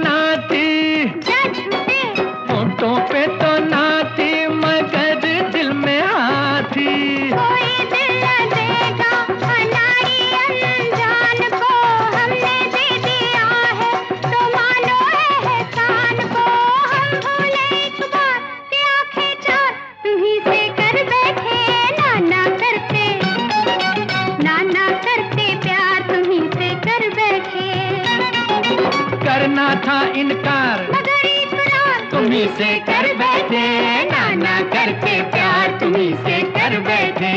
ना थी, होठों पे तो ना थी, मगर दिल में हाँ थी। कोई दिल न देगा अनाड़ी अनजान को, हमने दे दिया है तो मानो एहसान को। हम भूले एक बार कि आंखें चार तुम्हीं से कर बैठे, नाना करते प्यार तुम्हीं से कर बैठे। करना था इनकार मगर इकरार तुम्हीं से कर बैठे, नाना करते प्यार तुम्हीं से कर बैठे।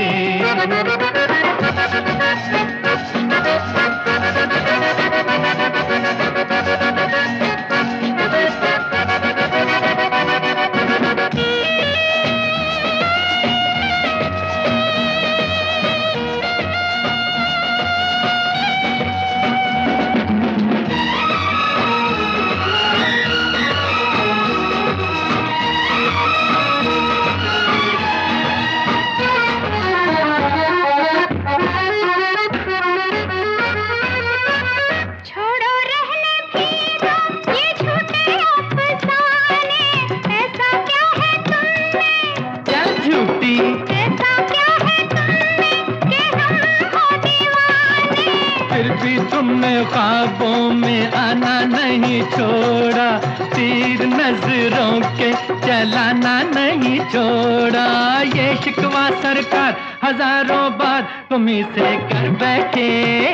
फिर भी तुमने ख्वाबों में आना नहीं छोड़ा, तीर नजरों के चलाना नहीं छोड़ा। ये शिकवा सरकार हजारों बार तुम्हीं से कर बैठे,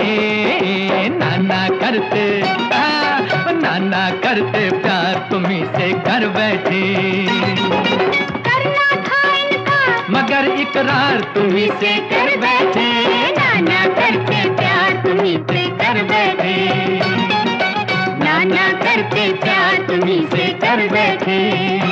नाना करते प्यार तुम्हीं से कर बैठे। करना था इनकार मगर इकरार तुम्हीं से कर बैठे, नाना करते प्यार तुम्हीं से कर बैठे, नाना करते प्यार तुम्हीं से कर बैठे।